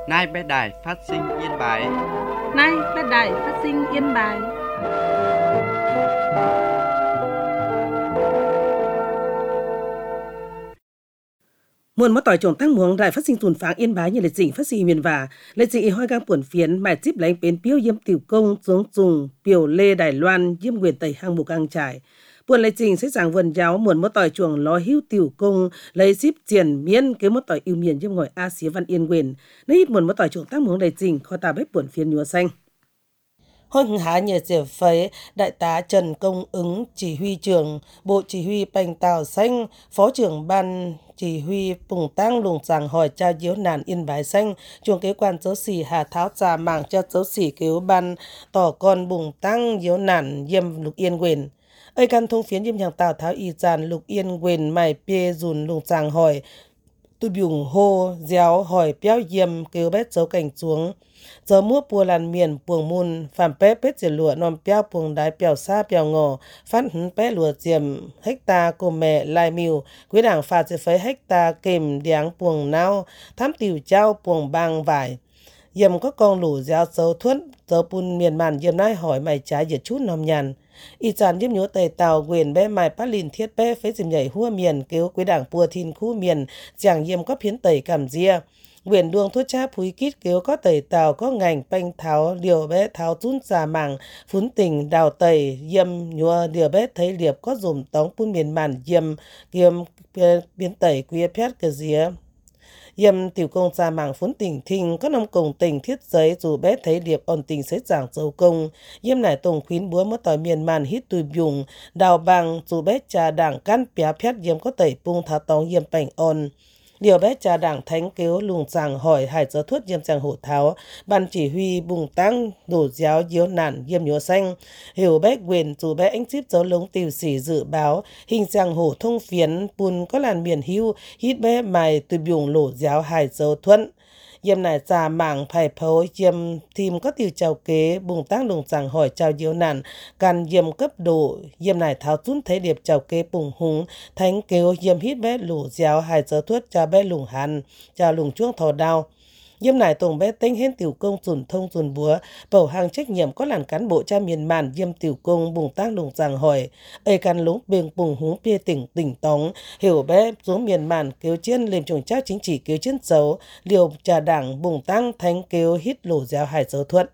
Nay bé đài phát sinh Yên Bái. Nay bé đài phát sinh Yên Bái. Muôn mất tỏi trồng tăng muống đại phát sinh tuần pháng Yên Bái như lịch trình phát sinh miền và lịch trình hoi gang buồn phiến mài tiếp lánh bến piêu yếm tiểu công xuống dùng biểu lê Đài Loan yếm quyền tây hang mù gang trải buồn lịch trình sẽ giảng vườn giáo muôn mất tỏi chuồng ló hữu tiểu công lấy ship tiền miên kế mất tỏi yêu miền yếm ngồi a xía văn yên quyền nơi ít muôn mất tỏi trồng tăng muống lịch trình kho ta bếp buồn phiến nhúa xanh. Hôm hạ nhờ giải phấy, Đại tá Trần Công Ứng, chỉ huy trưởng Bộ Chỉ huy Bành Tàu Xanh, Phó trưởng Ban Chỉ huy Phùng Tăng Lùng Giảng hỏi trao diếu nàn Yên Bái Xanh, chuồng kế quan dấu xỉ Hà Tháo trà mảng cho dấu xỉ cứu ban tỏ con Bùng Tăng diếu nàn Yêm Lục Yên Quyền. Ơi căn thông phiến Yêm Nhàng Tàu Tháo Y Giàn Lục Yên Quyền mày bê dùn Lùng Giảng hỏi, tôi biểu hô déo hỏi béo Yêm cứu bét dấu cảnh xuống. Giờ mua bùa làn miền buồng môn phạm bé bết diệt lụa nòm béo buồng đái béo xa béo ngò phát hứng bé lụa diệm hecta cô mẹ lai miu quý đảng phạt sẽ phấy hecta kềm điáng buồng nao thám tiểu trao buồng bang vải dầm có con lũ giáo dấu thuẫn dấu bùn miền màn dầm nai hỏi mày trái diệt chút nòm nhàn y chán dâm nhúa tây tàu quyền bé mài phát lìn thiết bé phấy dìm nhảy hua miền kêu quý đảng bùa thìn khu miền giảng dầm có phiến tẩy cảm ria quyền đường thuốc cha phúi kít kéo có tẩy tàu có ngành banh tháo liều bé tháo tún xà mảng phún tình đào tẩy dâm nhua liều bé thấy liệp có dùng tống phun miền màn dâm kiêm biến tẩy quía phét cái día dâm tiểu công xà mảng phún tình thình có nông cùng tình thiết giấy dù bé thấy liệp ổn tình xế giảng dấu công dâm nải tùng khuyến búa mất tỏi miền màn hít tùy dùng đào bằng dù bé trà đảng căn pía phét dâm có tẩy pung tháo tống dâm bành ôn điều bé cha đảng thánh kéo lùng giảng hỏi hải giáo thuất diêm giang hổ tháo ban chỉ huy bùng tăng đổ giáo diếu nản diêm nhúa xanh hiểu bé quyền dù bé anh ship dấu lống tiểu sĩ dự báo hình giang hổ thông phiến bùn có làn miền hưu hít bé mài từ biùng lổ giáo hải giáo thuẫn yêm nải già mảng phải phấu yêm thìm có tiểu chào kế bùng tăng lùng giảng hỏi chào diếu nản can yêm cấp độ yêm nải tháo tún thấy điệp chào kế bùng húng thánh kêu yêm hít bé lũ giáo hải giáo thuất cha bé lùng hàn cha lùng chuông thò đao yêm nải tùng bé tính hên tiểu công dùn thông dùn búa bầu hàng trách nhiệm có làn cán bộ cha miền màn yêm tiểu công bùng tăng lùng giảng hỏi ây can lúng bềng bùng húng bia tỉnh tỉnh tống hiểu bé xuống miền màn kêu chiến lên trùng trao chính trị kêu chiến xấu liều trà đảng bùng tăng thánh kêu hít lỗ giáo hải giáo thuận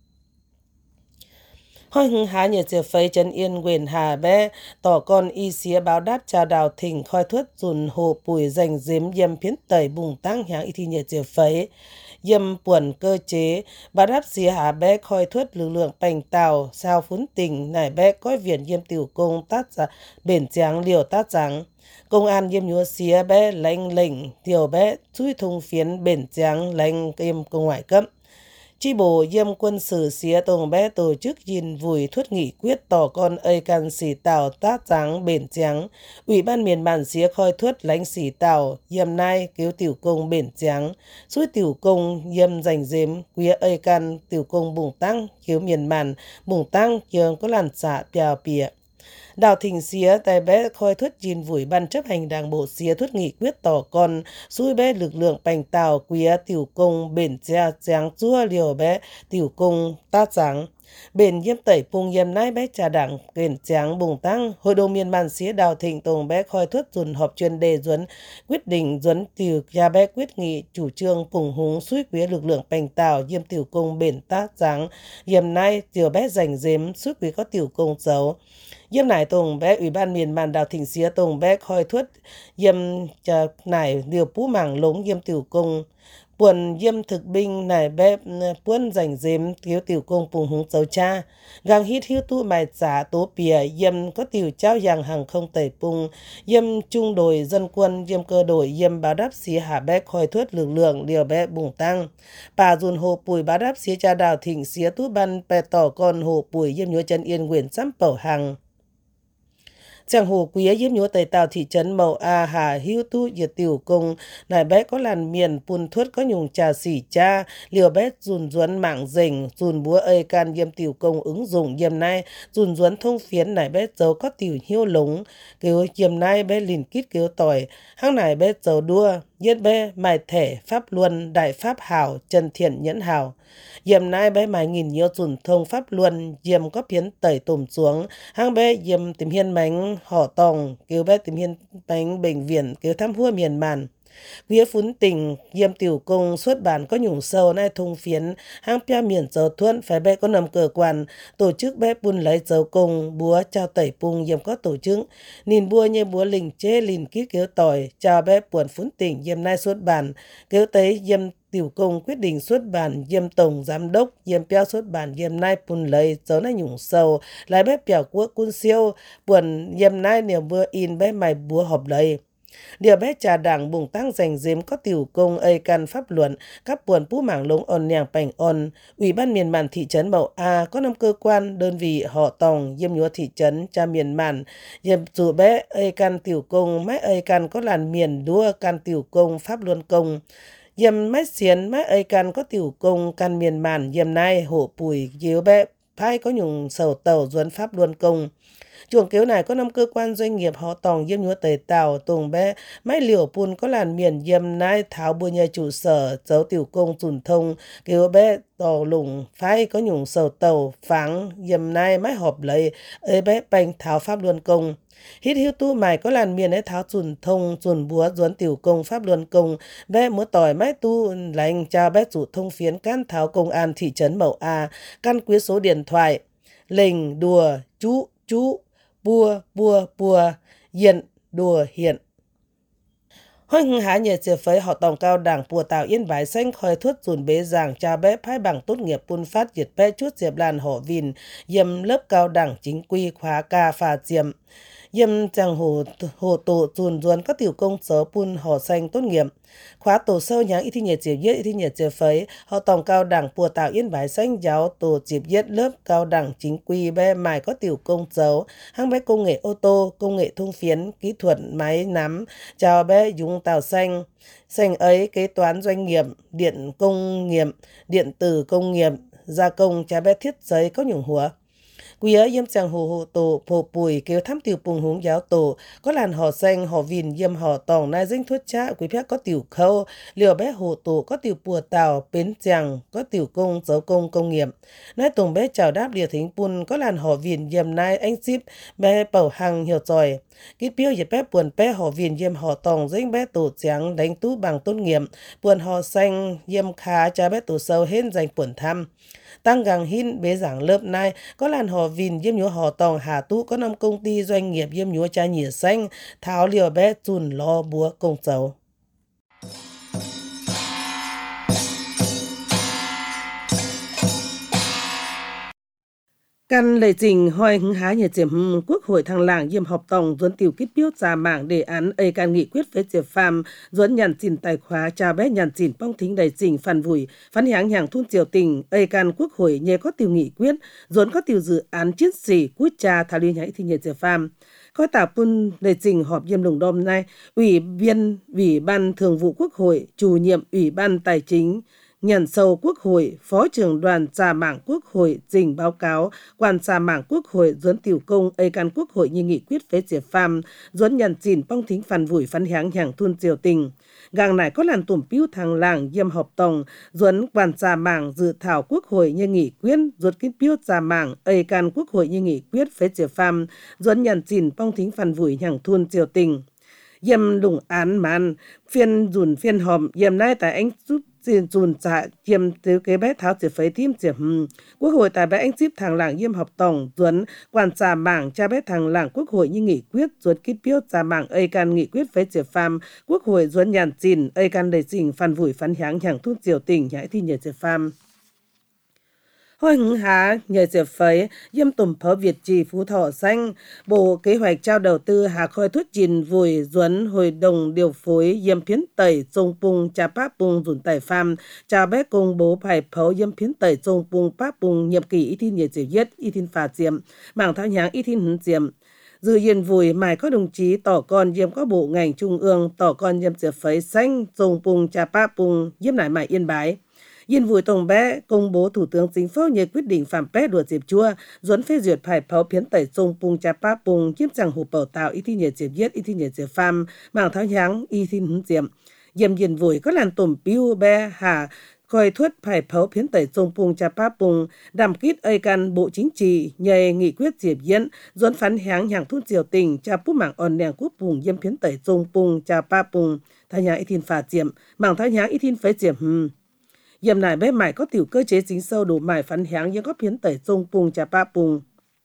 hoi hưng há nhờ giờ phây chân yên quyền hà bé tỏ con y xía báo đáp trà đào thỉnh khoi thuất dùn hồ bùi dành dếm yêm phiến tẩy bùng tăng háng y thi nhờ giờ phây yêm buồn cơ chế báo đáp xía hà bé khoi thuất lực lượng bành tàu sao phún tình nải bé coi viện yêm tiểu công tát giả bền tráng liều tát trắng công an yêm nhúa xía bé lãnh lệnh tiểu bé chui thông phiến bền tráng lãnh yêm công ngoại cấp chi bộ yêm quân sự xía tông bé tổ chức gìn vùi thuất nghị quyết tỏ con ơi can xỉ tàu tát trắng bền trắng ủy ban miền bản xía khoi thuất lãnh xỉ tàu yêm nai cứu tiểu công bền trắng suối tiểu công yêm dành dếm quía ơi can tiểu công bùng tăng cứu miền bản bùng tăng trường có làn xạ piào pìa đào thỉnh xía tại bé khoi thuất gìn vùi ban chấp hành đảng bộ xía thuất nghị quyết tỏ con xui bé lực lượng bành tàu quía tiểu công bền cha tráng chua liều bé tiểu công tát trắng bền yêm tẩy pung yêm nai bé trà đảng bền tráng bùng tăng hội đồng miền bản xía đào thỉnh tùng bé khoi thuất dùn họp chuyên đề duấn quyết định duấn tiểu gia bé quyết nghị chủ trương phùng húng suy quía lực lượng bành tàu yêm tiểu công bền tát trắng yêm nai tiểu bé dành dếm suy quía có tiểu công xấu yêm nải tùng bé ủy ban miền màn đào thỉnh xía tùng bé khoi thuất yêm nải điều pú mảng lống yêm tiểu công buồn yêm thực binh nải bé buôn dành dếm thiếu tiểu công phùng húng xấu cha gang hít hiu tu mài giả tố pìa yêm có tiểu trao giang hàng không tẩy pung yêm trung đội dân quân yêm cơ đội yêm báo đáp xía hạ bé khoi thuất lực lượng liều bé bùng tăng bà dùn hồ bùi báo đáp xía cha đào thỉnh xía tu ban bè tỏ con hồ bùi yêm nhúa chân yên quyền xăm bầu hàng Chẳng hồ quý yếm nhúa tây tàu thị trấn Mậu A Hà hữu tu diệt tiểu công nài bé có làn miền pun thuất có nhung trà xỉ cha liều bé dùn duấn mạng dình dùn búa ơi can yếm tiểu công ứng dụng yếm nay dùn duấn thông phiến nài bé dấu có tiểu hiếu lúng kêu yếm nay bé lìn kít kêu tỏi hăng nài bé dấu đua yết bé mài thể pháp luân đại pháp hảo chân thiện nhẫn hảo yếm nay bé mài nghìn nhiều dùn thông pháp luân yếm có phiến tẩy tùm xuống hăng bé yếm tìm hiên bánh họ tòng kêu bé tìm hiên bánh bệnh viện kêu thăm hua miền màn Vía phún tình yếm tiểu công xuất bản có nhủng sâu nay thông phiến hang pia miền dấu thuận phải bé có nằm cơ quan tổ chức bé bun lấy dấu công búa trao tẩy pung yếm có tổ chức nhìn búa như búa lình chế lìn kít kêu tỏi chào bé buồn phún tình yếm nay xuất bản kêu tới yếm tiểu công quyết định xuất bản yếm tổng giám đốc yếm pia xuất bản yếm nay bun lấy dấu nay nhủng sâu lại bé pèo quốc quân siêu buồn yếm nay nhiều búa in bé mày búa họp lấy điều bé trà đảng bùng tăng giành giếm có tiểu công ây can pháp luận các buồn pú mảng lống on nhàng bành on ủy ban miền màn thị trấn Mậu A có 5 cơ quan đơn vị họ tòng yếm nhúa thị trấn cha miền màn yếm dù bé ây can tiểu công mái ây can có làn miền đua can tiểu công pháp luân công yếm mái xiến mái ây can có tiểu công can miền màn yếm nay hộ bùi yếu bé phai có nhung sầu tàu duấn pháp luân công chuồng kéo này có 5 cơ quan doanh nghiệp họ tòng yếm nhúa tẩy tàu tùng bé máy liều pun có làn miền yếm nai tháo bùa nhà trụ sở dấu tiểu công dùn thông kéo bé tò lùng phái có nhung sầu tàu pháng yếm nai máy họp lấy ơi bé bành tháo pháp luân công hít hiu tu mày có làn miền ấy tháo dùn thông dùn búa duấn tiểu công pháp luân công bé múa tỏi máy tu lành cha bé chủ thông phiến can tháo công an thị trấn Mậu A căn quý số điện thoại lình đùa chú bùa hiện đùa hiện Hoi hưng há nhờ chia phấy họ tòng cao đảng bùa tạo yên bái xanh khói thuốc dùn bế giảng cha bé phái bằng tốt nghiệp pun phát diệt bé chút diệp làn họ vìn yếm lớp cao đảng chính quy khóa ca phà diệm yếm chàng hồ tổ dùn duân có tiểu công sở pun họ xanh tốt nghiệp khóa tổ sâu nháng y thi nhật diệp yết y thi nhật diệp phấy họ tòng cao đảng bùa tạo yên bái xanh giáo tổ diệp yết lớp cao đảng chính quy bé mài có tiểu công dấu hăng bé công nghệ ô tô công nghệ thông phiến kỹ thuật máy nắm chào bé dùng tàu xanh ấy kế toán doanh nghiệp điện công nghiệp điện tử công nghiệp gia công cha bé thiết giấy có nhủng hùa quý ấy yếm chàng hồ tổ phổ bùi kêu thăm tiểu bùng húng giáo tổ có làn họ xanh họ vìn yếm họ tòng nai danh thuất cha quý phép có tiểu khâu liều bé hồ tổ có tiểu bùa tàu bến chàng có tiểu công dấu công công nghiệp nai tùng bé chào đáp điều thính pun có làn họ vìn yếm nai anh ship bé bảo hàng hiểu giỏi kít biêu yếm bé buồn bé họ vìn yếm họ tòng danh bé tổ chàng đánh tú bằng tốt nghiệp buồn họ xanh yếm khá cha bé tổ sâu hên danh buồn thăm tăng gàng hin bế giảng lớp này có làn họ vìn yếm nhúa họ tòng hà tú có 5 công ty doanh nghiệp yếm nhúa cha nhỉa xanh tháo liều bé chùn lo búa công dấu căn lệ trình hoi hứng há nhà chiếm quốc hội thăng làng yếm họp tòng duấn tiểu kít biếu ra mạng đề án ây can nghị quyết phế chế pham duấn nhàn chỉnh tài khóa cha bé nhàn chỉnh bong thính đầy trình phản vùi phán háng hàng thun triều tình ây can quốc hội nhé có tiểu nghị quyết duấn có tiểu dự án chiến sĩ quốc cha thảo liên nhảy thì nhà chế pham coi tả pun lệ trình họp yếm lùng đom nay ủy ban thường vụ quốc hội chủ nhiệm ủy ban tài chính nhận sâu quốc hội, phó trưởng đoàn trà mảng quốc hội trình báo cáo quan trà mảng quốc hội duấn tiểu công ây can quốc hội như nghị quyết phế chế pham duấn nhận chỉnh bong thính phản vùi phán háng hàng thun triều tình gang này có làn tủm piu thằng làng yếm họp tòng duấn quan trà mảng dự thảo quốc hội như nghị quyết duấn kít piu trà mảng ây can quốc hội như nghị quyết phế chế pham duấn nhận chỉnh bong thính phản vùi hàng thun triều tình yếm lùng án màn phiên họp yếm nay tại anh giúp xin dùn trả yếm tiêu kế bé tháo chỉ phấy thêm chỉ quốc hội tại bé anh ship thằng làng yếm họp tòng duấn quan trà mảng cha bé thằng làng quốc hội như nghị quyết duấn kít biếu trà mảng ây can nghị quyết phế chế pham quốc hội duấn nhàn chỉnh ây can đầy trình phản vùi phán háng hàng thun triều tình nhãi thi nhờ chế pham hoi hứng há nhờ chế phấy yếm tùm phó Việt trì Phú Thọ xanh bộ kế hoạch trao đầu tư hà khôi thuyết trình vùi duấn hội đồng điều phối yếm phiến tẩy trông pung cha páp pung dùn tẩy pham cha bé công bố phải phấu yếm phiến tẩy trông pung páp pung nhiệm kỳ y thiên nhờ chế yết y thiên phà diệm mảng thao nháng y thiên hứng diệm Dự yên vui mãi có đồng chí tỏ con diêm có bộ ngành trung ương tỏ con diêm diệp phấy xanh dòng pung cha pa pung diêm nải mãi Yên Bái. Yên vui tổng bé công bố Thủ tướng Chính phủ nhờ quyết định phạm bé đùa diệp chua dẫn phê duyệt phải pháo phiến tẩy dòng pung cha pa pung diêm chẳng hụp bảo tạo y thi nhờ diệp viết y thi nhờ diệp pham mảng tháo nháng y thi hứng diệm. Diêm yên vui có làn tổm piu bé hà coi thuất phải pháo phiến tẩy dòng pung cha pa pung đàm kít ơi can bộ chính trị nhờ nghị quyết diệp diễn dẫn phán háng hàng thút diều tình cha pú mảng on đèn quốc pung diêm phiến tẩy dòng pung cha pa pung tháo nháng y thi phà diệm mảng tháo nháng y thi phế diệm Dìm này bé mải có tiểu cơ chế chính sâu đủ mải phán háng nhưng có phiến tẩy dông pung cha pa pung.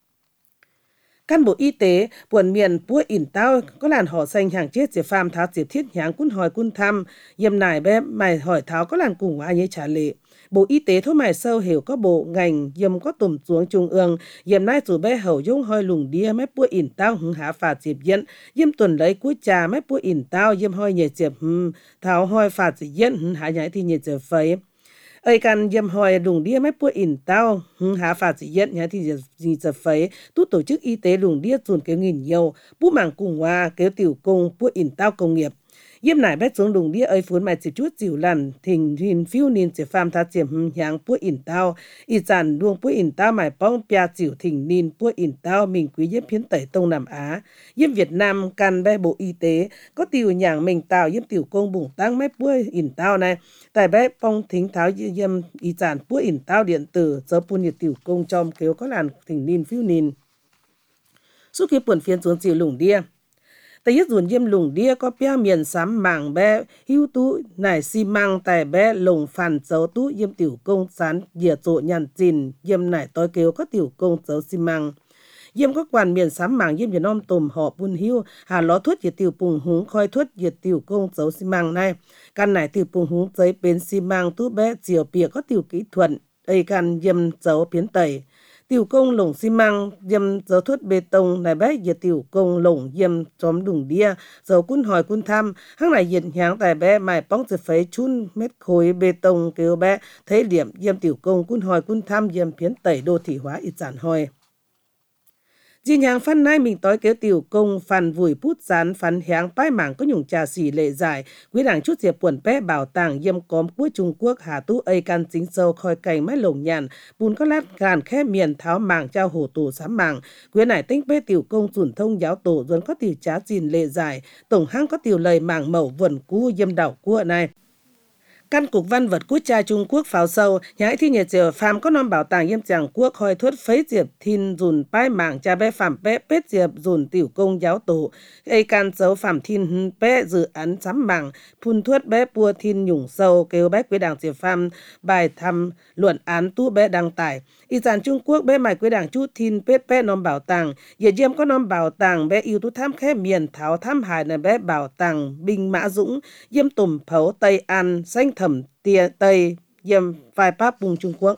Cán bộ y tế buồn miền búa ỉn tao có làn họ xanh hàng chết diệp pham tháo diệp thiết háng cún hỏi cún thăm. Dìm này bé mải hỏi tháo có làn cùng ai như trả lệ. Bộ y tế thốt mải sâu hiểu có bộ ngành dìm có tùm xuống trung ương. Dìm này dù bé hậu dung hoi lùng đia mép búa ỉn tao hứng há phạt diệp diễn. Dìm tuần lấy cuối trà mép búa ỉn tao dìm hoi nhẹ diệp tháo hoi phạt diệp diễn hứng há nhảy thì nhẹ diệp phấy. Ơi can dâm hỏi lùng đĩa mấy bữa ỉn tao há phạt dị nhận nhá thì gì giờ phấy tú tổ chức y tế lùng đĩa dùn kéo nghìn nhiều bú mảng cùng hoa kéo tiểu công bữa ỉn tao công nghiệp Yếm nải bét xuống lùng đĩa ơi phốn mày chỉ chút dịu lằn thình hình phiêu nín chỉ pham thá chiếm h향 bữa ỉn tao y dàn luông bữa ỉn tao mày bong pia dịu thình nín bữa ỉn tao mình quý yếm phiến tẩy Đông Nam Á yếm Việt Nam can bé bộ y tế có tiểu nhàng mình tao yếm tiểu công bùng tăng mấy bữa ỉn tao này tại bé bong thính tháo yếm y dàn bữa ỉn tao điện tử giờ pun nhiệt tiểu công trong kéo có làn thình nín phiêu nín suốt khi buồn phiến xuống dịu lùng đĩa tại yết dùn yếm lùng đĩa có bia miền sám mảng bé hưu tú nải xi măng tại bé lồng phản dấu tú yếm tiểu công sán dìa trộ nhàn chìn yếm nải tối kêu có tiểu công dấu xi măng yếm có quản miền sám mảng yếm việt nam tùm họ bun hưu hà ló thuất dìa tiểu bùng húng khoi thuất dìa tiểu công dấu xi măng này căn nải tiểu bùng húng giấy bến xi măng tú bé chiều bìa có tiểu kỹ thuật đây căn yếm dấu phiến tẩy tiểu công lồng xi măng yếm dấu thuất bê tông này bé dìa tiểu công lồng yếm chóm đùng đia dấu cún hỏi cún thăm hăng này nhiệt nháng tại bé mài bóng từ phấy chun mét khối bê tông kêu bé thấy điểm yếm tiểu công cún hỏi cún thăm yếm phiến tẩy đô thị hóa ít giản hoi Dìn hàng phân nay mình tối kéo tiểu công phàn vùi bút rán phán háng bái mảng có nhung trà xỉ lệ giải quý đảng chút diệp buồn bé bảo tàng yêm cóm của Trung Quốc hà tú ây can chính sâu khoi cành mái lồng nhàn bùn có lát gàn khẽ miền tháo mảng trao hổ tổ sám mảng quý nải tinh bê tiểu công dùn thông giáo tổ dồn có tiểu trá dìn lệ giải tổng hang có tiểu lầy mảng mẩu vần cú yêm đảo cua này Căn cục văn vật quốc gia Trung Quốc pháo sâu, nhãi thi nhiệt diệp phàm có nom bảo tàng yêm chàng quốc hoi thuất phấy diệp thiên dùn bái mảng cha bé phàm bé bết diệp dùn tiểu công giáo tổ, ây can dấu phàm thiên bé dự án sắm mảng, phun thuất bé bua thiên nhủng sâu kêu bé quý đảng diệp phàm bài thăm luận án tu bé đăng tải. Y dàn Trung Quốc bé mải quý đảng chút thiên bết bé nom bảo tàng, nhiệt diêm có nom bảo tàng bé yêu tú tham khẽ miền tháo tham hài này bé bảo tàng binh mã dũng, yêm tùm phấu Tây An xanh thẩm tia Tây yêm vài Pháp vùng Trung Quốc.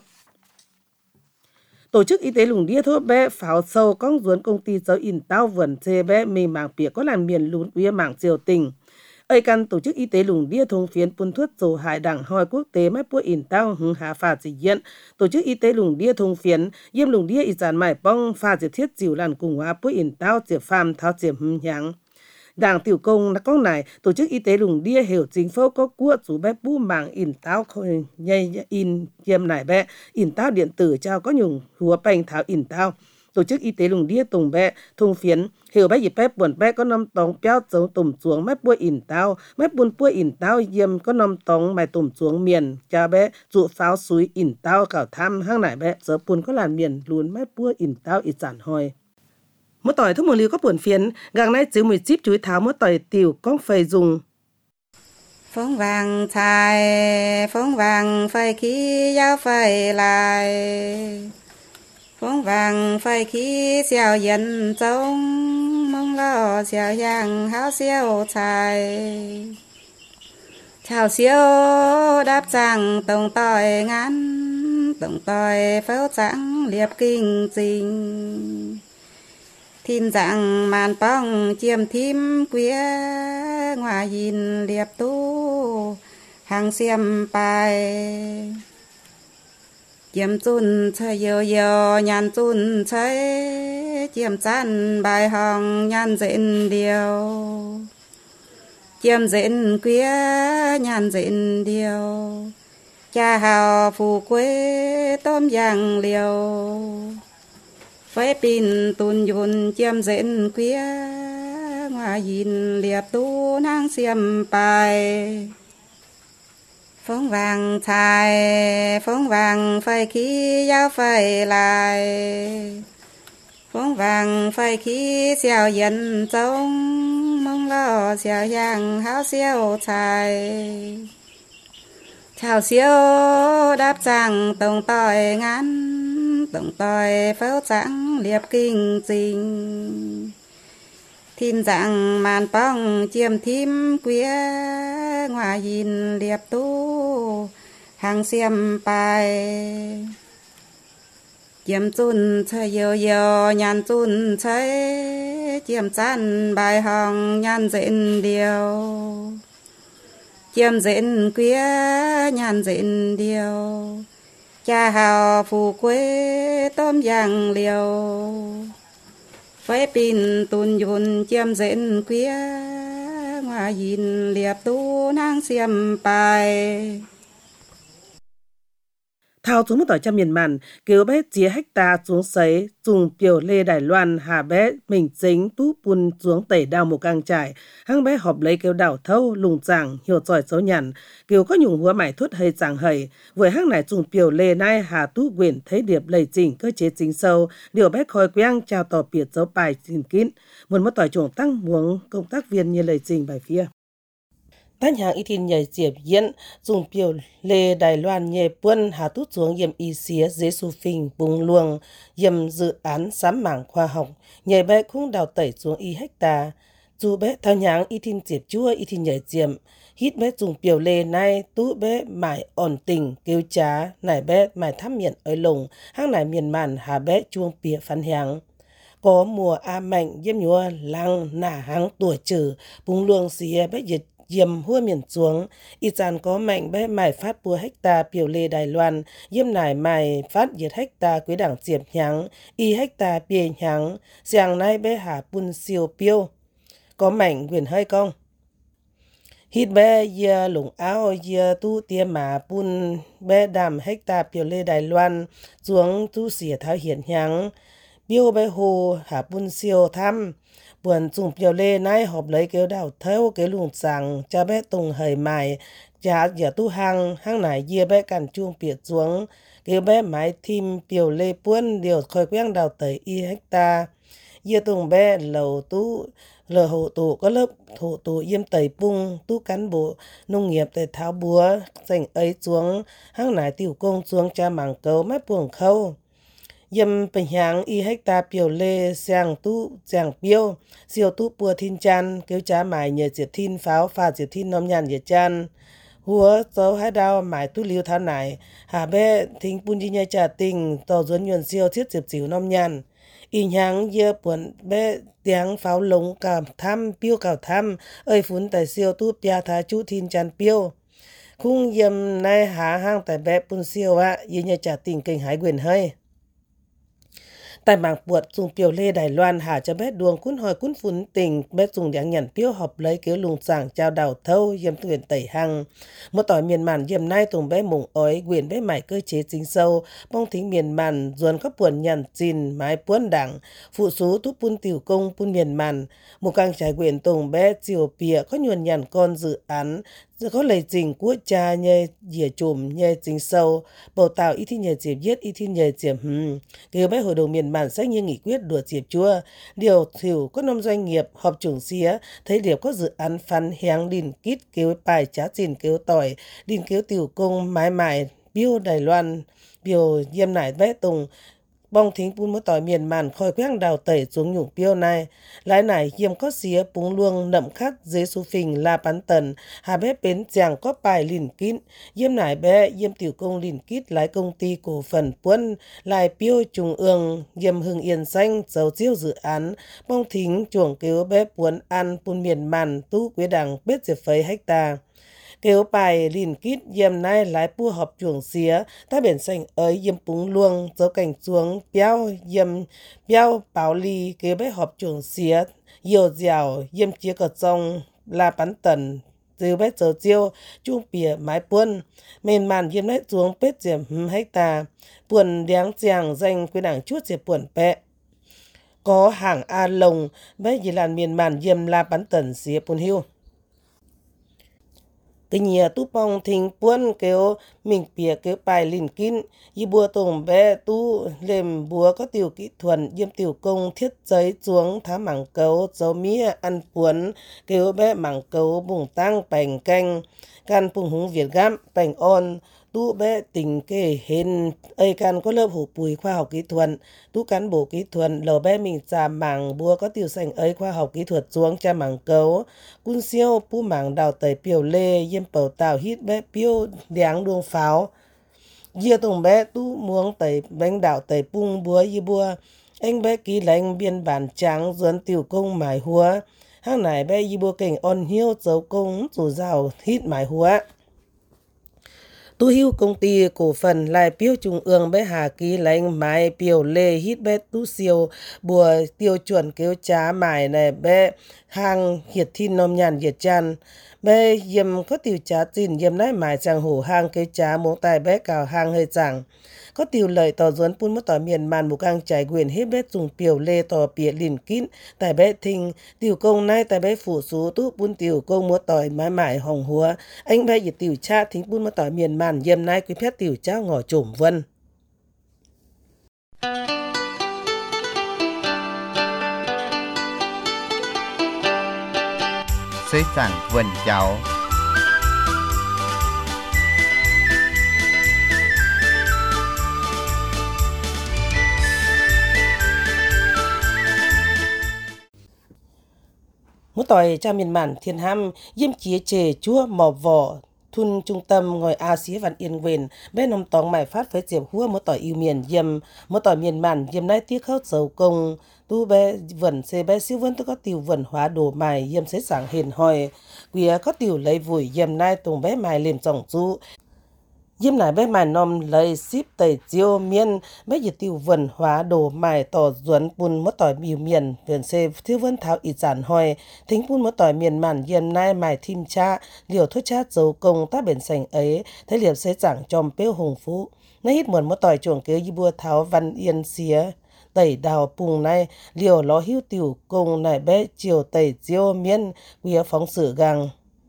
Tổ chức y tế lùng đĩa thốt bé pháo sâu con duốn công ty giáo in tao vườn chê bé mê mảng bịa có làn miền lún quý mảng triều tình. Ây căn tổ chức y tế lùng đĩa thông phiến phun thuốc dầu hải đảng hoi quốc tế mái búa in tao hứng hạ phạt dị diện. Tổ chức y tế lùng đĩa thông phiến yêm lùng đĩa y dàn mải bong pha diệt thiết dịu làn cùng hóa búa in tao diệt phàm tháo diệt nháng. Đảng tiểu công là con này tổ chức y tế lùng đĩa hiểu chính phủ có quốc chủ bé bú mảng in tao khôi nhây in yêm nải bé in tao điện tử trao có nhung hùa bành tháo in tao tổ chức y tế lùng đĩa tùng bé thông phiến hiểu bé dịp bé buồn bé có năm tống béo dấu tùm xuống mép bua in tao mép buồn bua in tao yêm có năm tống mày tùm xuống miền cha bé dụ pháo suối in tao cảo tham hang nải bé giờ buồn có làn miền lún mép bua in tao ít giản hoi mỗi tỏi thuốc một liều có buồn phiến gàng nay chữ 10 chip chuối tháo mỗi tỏi tiểu con phơi dùng phóng vàng phơi khí giáo phơi lại phóng vàng phơi khí xèo dân trống mong lo xèo giang háo xèo xài chào xèo đáp rằng tổng tỏi ngắn tổng tỏi pháo trắng liệp kinh trình thiên dạng màn bóng chiêm thím quía ngoài nhìn liệp tu hàng xiêm bài chiêm chun chơi yo yo nhàn chun chơi chiêm chăn bài hồng nhan dện điều chiêm dện quía nhan dện điều cha hào phù quê tôm giang liều với pin tuôn dồn chiêm dện quía ngoài nhìn liệp tu nang xiêm bài phóng vàng thai phóng vàng phải khí giáo phải lại phóng vàng phải khí xèo dân trống mong lo xèo giang háo xèo thai chào xèo đáp trang tổng tỏi ngắn tổng tỏi pháo trắng liệp kinh trình thiên dạng màn bóng chiêm thím quía ngoài nhìn liệp tu hàng xiêm bài chiêm chun chơi yo yo nhàn chun chơi chiêm chăn bài hồng nhàn dện điều chiêm dện quía nhàn dện điều cha hào phù quê tôm giang liều với pin tuôn dồn chiêm dện quía ngoài nhìn liệp tu nang xiêm bài thao chúng một tỏi trăm miền màn kêu bé chia hecta xuống sấy dùng biểu lê Đài Loan hà bé mình chính tú bùn xuống tẩy đào một càng trải hăng bé họp lấy kêu đảo thâu lùng chàng hiểu giỏi xấu nhằn kêu có nhung húa mải thuất hơi chàng hầy với hăng này dùng biểu lê nai hà tú quyền thấy điệp lầy chỉnh cơ chế chính sâu điều bé khôi quang chào tỏ biệt dấu bài xin kín muốn một tỏi trùng tăng muống công tác viên như lầy trình bài phía Tán hàng y tin nhảy diệp diễn dùng biểu lê Đài Loan nhẹ quân hà tút xuống yểm y xía dế su phình bùng luồng yểm dự án sám mảng khoa học nhảy bé khung đào tẩy xuống y hecta dù bé thao nháng y tin diệp chua y tin nhảy diệm hít bé dùng biểu lê nay tú bé mải ổn tình kêu trá nải bé mải thăm miệng ở lồng hang nải miền màn hà bé chuông pìa phán hàng có mùa a mạnh yếm nhua lăng nả hang tuổi trừ bùng luồng xía bé dịch yểm hua miền xuống y chàn có mạnh bé mải phát bùa hecta biểu lê Đài Loan yếm nải mải phát diệt hecta quý đảng diệp nháng y hecta bìa nháng giang nay bé hà bùn siêu piêu có mạnh quyền hơi công hít bé yê lũng áo yê tu tiêm mà bùn bé đàm hecta biểu lê Đài Loan xuống tu xỉa tháo hiển nháng biêu bé hồ hà bùn siêu thăm buồn dùng biểu lê nay họp lấy kêu đào theo cái luồng sàng cha bé tùng hời mài cha giờ tu hang này dìa bé cản chuông biệt xuống kêu bé mái thim biểu lê buôn điều khơi quang đào tới y hecta dìa tùng bé lầu tu lờ hộ tụ có lớp thủ tụ yếm tẩy bung tu cán bộ nông nghiệp để tháo búa dành ấy xuống hang này tiểu công xuống cha mảng cấu mép buồng khâu yếm bình hàng y hecta biểu lê sang tu giang biêu siêu tu bùa thiên chan kêu cha mài nhờ diệt thiên pháo pha diệt thiên nom nhàn diệt chan húa dấu hai đao mài tu liêu tháo nải hà bé thính bún đi nhai trà tình tò duấn nhuần siêu thiết diệp xỉu nom nhàn y nháng dơ buồn bé tiếng pháo lống cảm thăm biêu cào thăm ơi phún tại siêu tu bia thá chú thiên chan biêu khung yếm nay há hang tại bé bún siêu á y nhai trà tình kinh hái quyền hơi tại mảng buộc dùng biểu lê Đài Loan hà cho bé đuông cún hỏi cún phun tình bé dùng đáng nhận piêu họp lấy kiểu lùng sảng trao đào thâu yếm tuyển tẩy hăng một tỏi miền màn yếm nay tùng bé mùng ói quyền bé mải cơ chế chính sâu bông thính miền màn duồn các buồn nhận chín mái buôn đảng phụ số túp bún tiểu công bún miền màn một càng trải quyền tùng bé chiều pìa có nhuần nhận con dự án có lời trình của cha nhờ dìa chùm nhờ chính sâu bầu tạo y thi nhờ diệp viết y thi nhờ diệp kêu bé hội đồng miền màn sẽ như nghị quyết đùa diệp chua điều thiểu có năm doanh nghiệp họp trưởng xía thấy điệp có dự án phán háng đìn kít kêu bài trá trình kêu tỏi đìn kêu tiểu công mái mải biêu Đài Loan biểu yêm nải bé tùng bong thính bún một tỏi miền màn khôi quang đào tẩy xuống nhung piêu này lái này yếm có xía búng luông nậm khắc dế su phình la bán tần hà bé bến giàng có bài lìn kín yếm nải bé yếm tiểu công lìn kít lái công ty cổ phần puân lại piêu trung ương yếm hưng yên xanh dầu chiêu dự án bong thính chuồng cứu bé puân ăn bún miền màn tu quế đằng bết diệp phấy hecta kêu bài lìn kít yếm nay lái pu họp chuồng xía ta biển xanh ấy yếm búng luông dấu cảnh xuống béo yếm béo bảo ly kêu bé họp chuồng xía nhiều dẻo yếm chia cờ trong là bắn tần từ bé giờ chiêu chung bìa mái buôn mền màn yếm nét xuống bết diệm hecta buồn đáng chàng danh quy đảng chút diệp buồn bẹ có hàng a lồng bé gì làn miền màn yếm la bắn tần xía buồn hiu cái nhà tu bong thình buôn kêu mình bìa kêu bài lìn kín y bùa tùng bé tu lềm bùa có tiểu kỹ thuật yếm tiểu công thiết giấy xuống thá mảng cấu dấu mía ăn cuốn kêu bé mảng cấu bùng tăng bành canh can bùng húng Việt Gam bành on tu bé tình kê hên ấy can có lớp hủ bùi khoa học kỹ thuật tu cán bộ kỹ thuật lờ bé mình trà mảng bùa có tiểu sành ấy khoa học kỹ thuật xuống cha mảng cấu cun siêu pu mảng đào tẩy piều lê yếm bầu tàu hít bé piêu đáng đuông pháo dìa tùng bé tu muông tẩy bánh đảo tẩy pung búa y bùa anh bé ký lành biên bản trắng duẩn tiểu công mải húa hàng này bé y bùa cảnh on hiếu dấu công rủ rào hít mải húa tu hưu công ty cổ phần lại piêu trung ương bé hà ký lành mái piều lê hít bé tu siêu bùa tiêu chuẩn kêu trá mải này bé hàng hiệt thiên nôm nhàn hiệt chan bé yếm có tiểu trá tin yếm nái mải chẳng hổ hàng kêu trá mông tài bé cào hàng hơi chẳng có tiểu lợi tỏ duẩn pun mất tỏ miền màn mục ang trải quyền hết bé dùng piều lê tỏ bịa lìn kín tại bé thình tiểu công nay tại bé phủ số tu pun tiểu công mất tỏi mái mải hồng húa anh bé dịch tiểu cha thính pun mất tỏi miền màn yếm nay quý phép tiểu cha ngỏ trổm vân Xế sẵn vần cháu. Mỗi tỏi cha miền màn thiên ham yếm chia chề chúa mò vỏ thun trung tâm ngồi a xía văn yên quyền bé nông tòng mải phát với diệp hua mỗi tỏi yêu miền yếm mỗi tỏi miền màn yếm nay tiếc khâu dầu công tu bé vẩn xe bé siêu vân tôi có tiểu vẩn hóa đồ mài yếm sẽ sảng hền hoi quìa có tiểu lấy vùi yếm nay tùng bé mài liềm trọng du yếm nải bé mài nom lấy ship tẩy chiêu miên bé dịch tiểu vẩn hóa đồ mài tỏ duẩn bùn mỗi tỏi miêu miền vẩn xe siêu vân tháo ít giản hoi thính bùn mỗi tỏi miền màn yếm nay mài thim cha liều thuốc cha dầu công ta biển sành ấy thấy liệp sẽ chẳng chom pêu hùng phú nay hít muộn mỗi tỏi chuồng kế y bua tháo văn yên xía tẩy đào pùng này liều ló hữu tiểu công này bé chiều tẩy chiêu miên quía phóng sự gang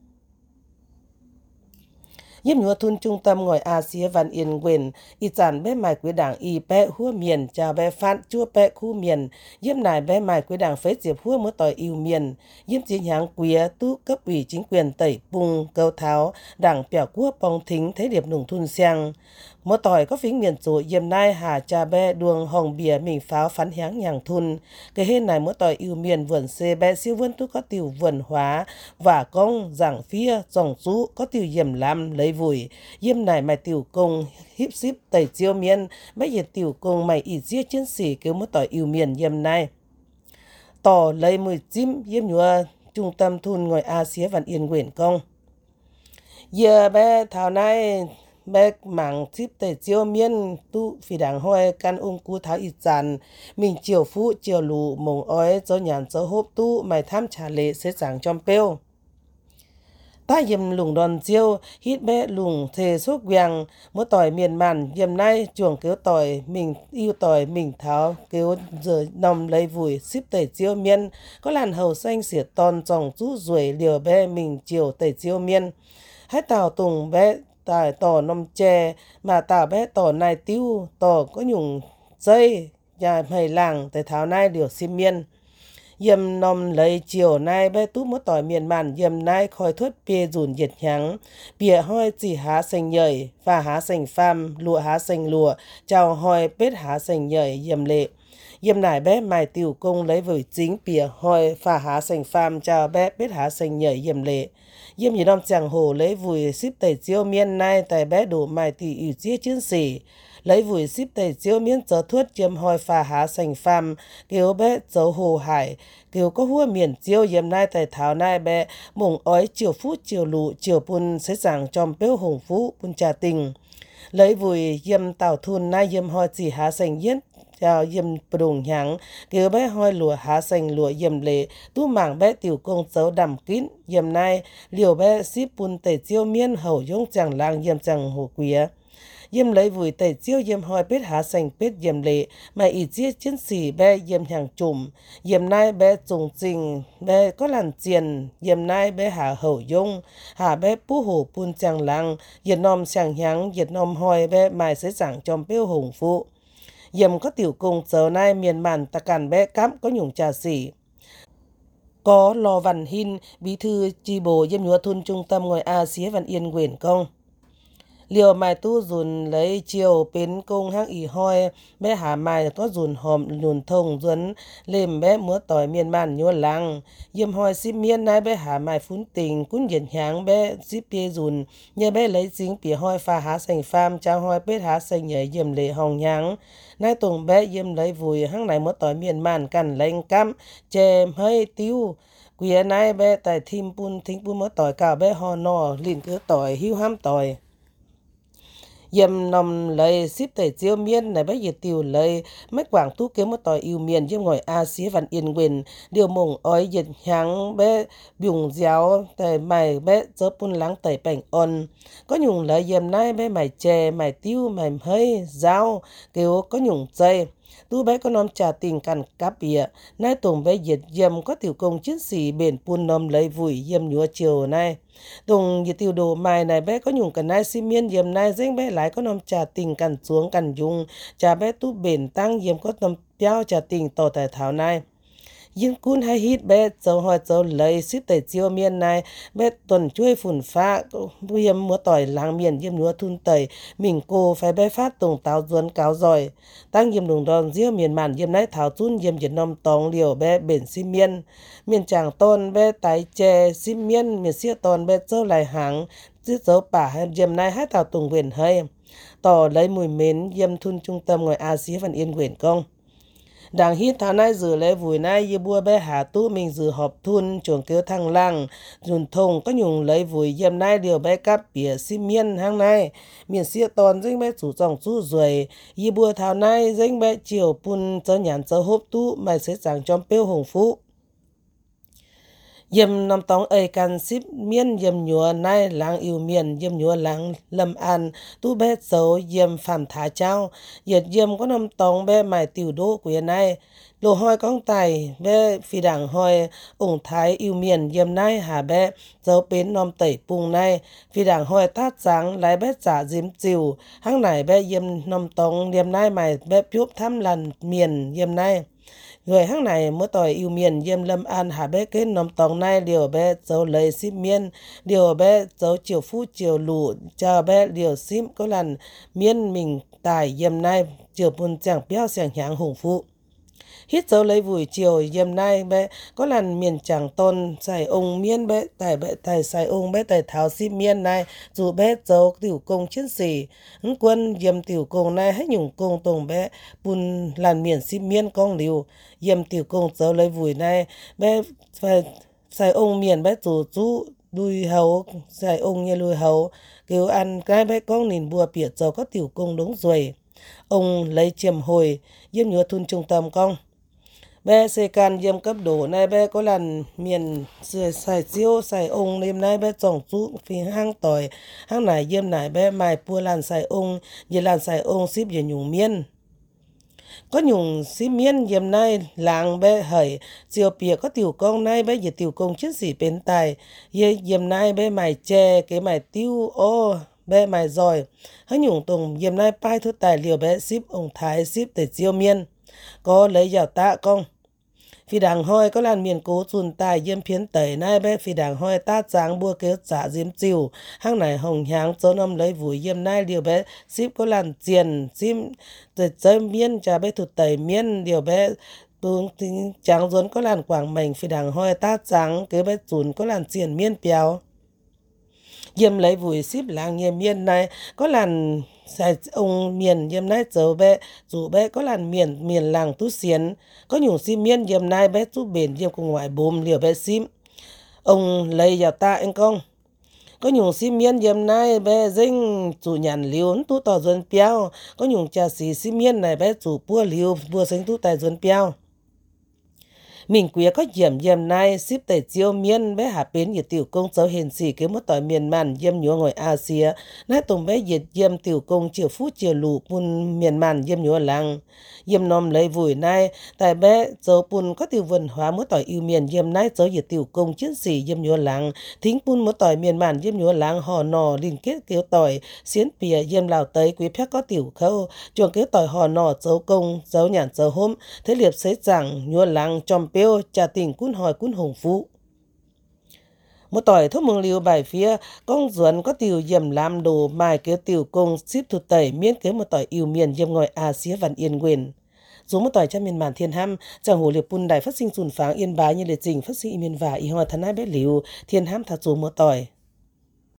yếm nhúa thun trung tâm ngồi a xía văn yên quyền y chản bé mài quý đảng y bé hua miền chào bé phát chua bé khu miền yếm nải bé mài quý đảng phế diệp hua mỗi tỏi yêu miền yếm chính hãng quía tu cấp ủy chính quyền tẩy pung câu tháo đảng bẻo cua bong thính thế điệp nùng thun xiang mỗi tỏi có phính miền chủ yếm nai hà cha bé đuông hồng bìa mình pháo phán háng nhàng thun cái hên này mỗi tỏi yêu miền vườn xê bé siêu vân tu có tiểu vườn hóa và công giảng phía dòng chú có tiểu yểm lam lấy vùi yếm này mày tiểu công híp xíp tẩy chiêu miền mấy giờ tiểu công mày ít giết chiến sĩ kêu mỗi tỏi yêu miền yếm này tỏ lấy 10 chim yếm nhúa trung tâm thun ngồi a xía văn yên quyền công giờ bé thảo này bé mảng chip tẩy chiêu miên tu phi đảng hoi can cú tháo ít dàn mình chiều phú chiều lù mông ói cho nhàn cho hốp tu mày tham trả lệ sẽ chẳng trong pêu ta yếm lùng đòn chiêu hít bé lùng thề sốt quàng mỗi tỏi miền màn yếm nay chuồng kêu tỏi mình yêu tỏi mình tháo kêu giờ nòng lấy vùi ship tẩy chiêu miên có làn hầu xanh xỉa ton tròng rú ruồi liều bé mình chiều tẩy chiêu miên hãy tào tùng bé tại tỏ nông chè mà tào bé tỏ này tiêu tỏ có nhung dây nhà mày làng tại tháo nay điều xiêm miên yếm nông lấy chiều nay bé tú mỗi tỏi miền màn yếm nay khói thuốc bia dùn nhiệt nháng bìa hoi chỉ há xanh nhởi và há xanh pham lụa há xanh lụa chào hoi bết há xanh nhởi yếm lệ yếm nải bé mài tiểu công lấy vửi chính bìa hoi và há xanh pham chào bé bết há xanh nhởi yếm lệ yếm gì năm chẳng hồ lấy vùi ship tẩy chiêu miên nay tại bé đủ mài tỷ ưu chia chiến sĩ lấy vùi ship tẩy chiếu miên chớ thuất yếm hoi phà há sành phàm kêu bé dấu hồ hải kêu có hua miền chiếu yếm nai tẩy tháo nai bé mùng ói chiều phút chiều lụ chiều pun sẽ giảng trong béo hồng phú pun trà tình lấy vùi yếm tàu thun nai yếm hoi chỉ há sành yết chào yếm bùng nháng kêu bé hoi lụa há sành lụa yếm lệ tu mảng bé tiểu công dấu đầm kín yếm nai liều bé ship pun tẩy chiếu miên hậu yong chẳng lang yếm chẳng hồ quía yếm lấy vùi tẩy chiếu yếm hoi bết há sành bết yếm lệ mà ý chia chiến sĩ bé yếm hàng chùm yếm nai bé trùng trình bé có làn chiền yếm nai bé há hậu yong há bé pu hồ pun chẳng lang yết nom chẳng nháng yết nom hoi bé mài sẽ giảng trong béo hồng phụ yếm có tiểu công dấu nai miền màn ta cản bé cắm có nhung trà sĩ có Lò Văn Hin bí thư chi bộ yếm nhúa thôn trung tâm ngoài A xía Văn Yên Nguyễn Công liều mài tu dùn lấy chiều bến công hắc ý hoi bé há mài có dùn hòm nhùn thông duấn lềm bé múa tỏi miền màn nhúa lăng yếm hoi ship miên nai bé há mài phún tình cún nhiệt nháng bé ship bê dùn nhờ bé lấy dính bìa hoi pha há sành pham trang hoi bết há sành nhảy yếm lệ hòng nháng nai tùng bé yếm lấy vùi hăng này múa tỏi miền màn cằn lanh cắm chèm hơi tiêu quía nai bé tại thím pun thính pun múa tỏi cả bé ho nò lìn cứ tỏi hiu ham tỏi yếm nằm lấy ship tẩy chiếu miên này bé yết tiêu lấy mấy quảng tu kiếm một tỏi yêu miền yếm ngồi A xía Văn Yên Nguyễn điều mông ói yết nháng bé biùng giáo tẩy mày bé chớ pun lắng tẩy bảnh on có nhung lấy yếm nai bé mày chè mày tiêu mày hơi giáo kêu có nhung chay tu bé có nom trà tình cằn cáp bìa nai tùng bé yết yếm có tiểu công chiến sĩ bền pun nom lấy vùi yếm nhúa chiều này tùng yết tiêu đồ mài này bé có nhung cần nai xi miên yếm nai dinh bé lái có nom trà tình cằn xuống cằn dùng trà bé tu bền tăng yếm có nom piao trà tình tỏ tại thảo này yên cún hay hít bé dấu hỏi dấu lấy ship tẩy chiếu miên này bé tuần chuối phun pha yếm múa tỏi láng miền yếm núa thun tẩy mình cô phải bé phát tùng táo duấn cáo giỏi tăng yếm đùng đòn diêu miền màn yếm nái thảo chun yếm yết nom tòng liều bé bền xi miên miền chàng tôn bé tái chè xi miên miền xia tôn bé dấu lại hàng giết dấu bả yếm nái hát thảo tùng quyền hơi tỏ lấy mùi mến yếm thun trung tâm ngoài A xía Văn Yên Nguyễn Công đang hít tháo nai dự lễ vùi nai như bua bé hà tu mình dự họp thun chuồng kêu thăng lăng dùn thông có nhung lấy vùi yếm nai điều bé cắp bìa xi miên hang nai miền xia tòn dính bé chủ dòng chú ruồi như bua tháo nai dính bé chiều pun chớ nhàn chớ hốp tu mày sẽ giảng trong béo hồng phú yếm nằm tòng ấy can ship miên yếm nhúa nai láng yêu miền yếm nhúa láng lâm an tu bé dấu yếm phạm thả trao yết yếm có nằm tòng bé mài tiểu đô của nai lô hoi con tài bé phi đảng hoi ủng thái yêu miền yếm nai hà bé dấu bến nom tẩy pung nai phi đảng hoi tát sáng lái bé trả diếm chiều hăng nải bé yếm nằm tòng yếm nai mài bé phiốp thăm lần miền yếm nai người hăng này mỗi tỏi yêu miền yếm lâm an hà bé kết nằm tòng nai liều bé dấu lấy ship miên liều bé dấu chiều phú chiều lụ cho bé liều ship có lần miên mình tài yếm nai chiều pun chẳng béo sàng nháng hùng phụ hít dấu lấy vùi chiều yếm nai bé có lần miền chẳng tôn xài ông miên bé tài xài ông bé tài tháo ship miên này dù bé dấu tiểu công chiến sĩ quân yếm tiểu công này hết nhung công tùng bé pun làn miền ship miên con liều yếm tiểu công dấu lấy vùi này bé phải xài ông miền bé dù chú đuôi hấu xài ông như đuôi hấu kêu ăn cái bé con nhìn bùa bịa dấu có tiểu công đúng rồi ông lấy chiềm hồi yếm nhúa thun trung tâm công bé xe can yếm cấp đổ này bé có lần miền xài chiếu xài ông đêm nay bé trồng chú phi hang tỏi hang này yếm này bé mài pua làn xài ông như làn xài ông ship về nhung miên có nhung ship miên yếm nay làng bé hởi chiều pìa có tiểu công nay bé về tiểu công chiến sĩ bên tài yếm nay bé mài chè cái mài tiêu ô bé mài giỏi hãy nhung tùng yếm nay pai thuốc tài liều bé ship ông thái ship để chiêu miên có lấy giảo tạ công phi đảng hoi có làn miền cố chùn tài yếm phiến tẩy nai bé phi đảng hoi tát sáng bua kêu trả diếm chiều hang này hồng nháng chớ năm lấy vùi yếm nai liều bé ship có làn chiền ship để chơi miên trà bé thụt tẩy miên liều bé tuông trắng rốn có làn quảng mảnh phi đảng hoi tát sáng kêu bé chùn có làn chiền miên béo Yếm lấy vùi xíp làng yếm miền này có làn sai ông miền yếm này dấu bé dù bé có làn miền làng tú xiến có nhung xí miền yếm này bé tú bền yếm cùng ngoại bồm liều bé xím ông lấy vào ta anh công có nhung xí miền yếm này bé dinh chủ nhàn liếu tú tỏ dần piao có nhung trà xí miền này bé chủ bua liếu bua sinh tú tài dần piao mình quý có yếm này ship tẩy chiêu miền bé hạ bến nhiệt tiểu công cháu hiền sĩ cái một tỏi miền màn yếm nhúa ngồi Asia nãy tùng bé nhiệt yếm tiểu công chiều phút chiều lù pun miền màn yếm nhúa làng yếm nom lấy vùi này tại bé cháu pun có tiểu văn hóa một tỏi yêu miền yếm này cháu nhiệt tiểu công chiến sĩ yếm nhúa làng thính pun một tỏi miền màn yếm nhúa làng hò nò liên kết kiểu tỏi xiến pìa yếm lào tới quý phép có tiểu khâu chuồng kiểu tỏi hò nò cháu công cháu nhàn cháu hôm thế liệp sấy chẳng nhúa làng trong bêu trả tình cún hỏi cún hồng phú một tỏi thuốc mừng liều bài phía con duẩn có tiểu yểm làm đồ mài kế tiểu công ship thụt tẩy miên kế một tỏi yêu miền yểm ngồi Asia văn yên quyền dù một tỏi trong miền màn thiên ham chẳng hồ liệp pun đài phát sinh sùn pháng yên bái như lệ trình phát sinh miền và y hoa thân ai bé liều thiên ham thật dù một tỏi